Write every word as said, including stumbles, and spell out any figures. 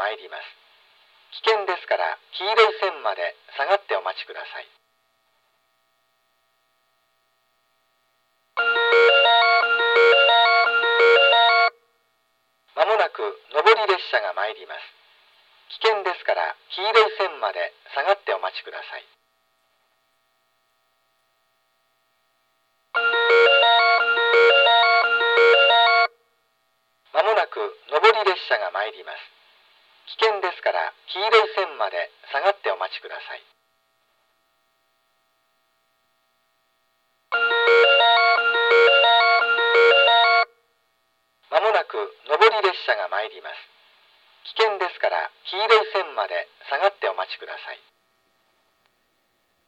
参ります。危険ですから黄色い線まで下がってお待ちください。まもなく上り列車が参ります。危険ですから黄色い線まで下がってお待ちください。まもなく上り列車が参ります。危険ですから黄色い線まで下がってお待ちください。まもなく上り列車が参ります。危険ですから黄色い線まで下がってお待ちください。